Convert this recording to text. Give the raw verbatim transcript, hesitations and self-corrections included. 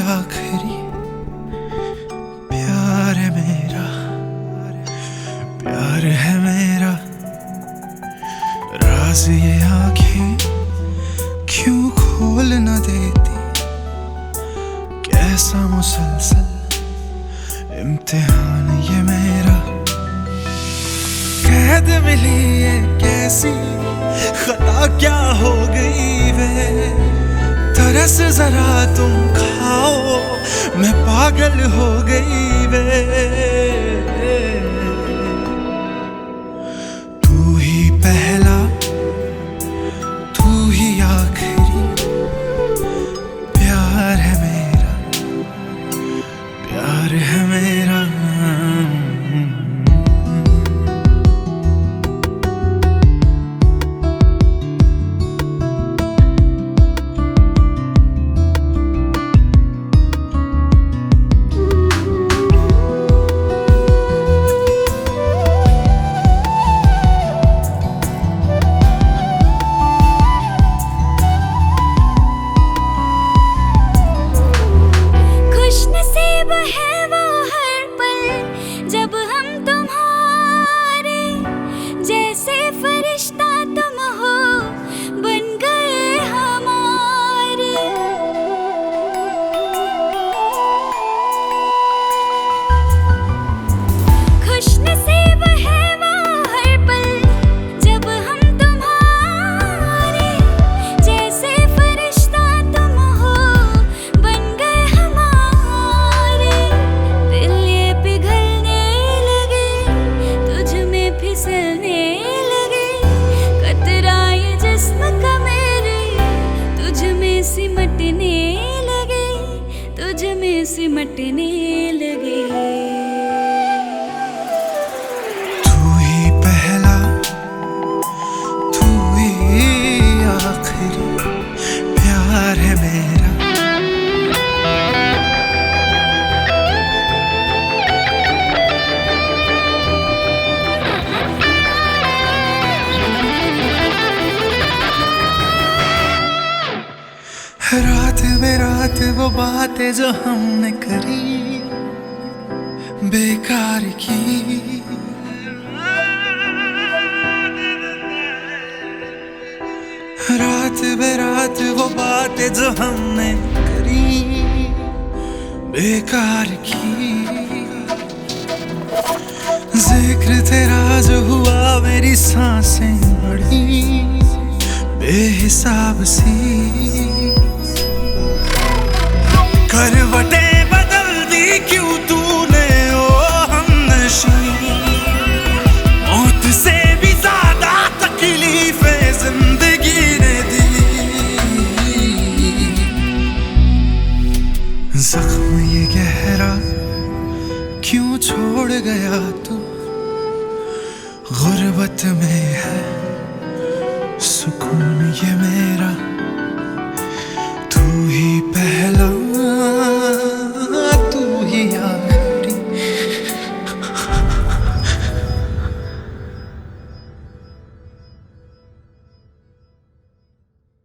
आखिरी प्यार है मेरा, प्यार है मेरा। राज ये आंखें क्यों खोल न देती, कैसा मुसलसल इम्तिहान ये मेरा। कैद मिली ये कैसी खता क्या हो गई वे, तरस जरा तुम खाओ मैं पागल हो गई वे। तू ही पहला तू ही आखिरी प्यार है मेरा, प्यार है मेरा। है वो हर पल जब हम तुम्हारे, जैसे फरिश्ता तुम हो बन गए हमारे। खुशनसीब है वो हर पल जब हम तुम्हारे, जैसे फरिश्ता तुम हो बन गए हमारे। फिसलने लगे कतराए जिस्म का मेरे, तुझ में सिमटने लगे, तुझ में सिमटने लगे। तू ही पहला तू ही आखिरी प्यार है मेरा। रात बेरात वो बातें जो हमने करी बेकार की, रात बेरात वो बातें जो हमने करी बेकार की। जिक्र तेरा जो हुआ मेरी सांसें बढ़ी बेहिसाब सी, करवटें बदल दी क्यों तूने ओ हमनशी। मौत से भी ज्यादा तकलीफें जिंदगी ने दी, जख्म ये गहरा क्यों छोड़ गया तू, गुर्बत में है सुकून ये मेरा।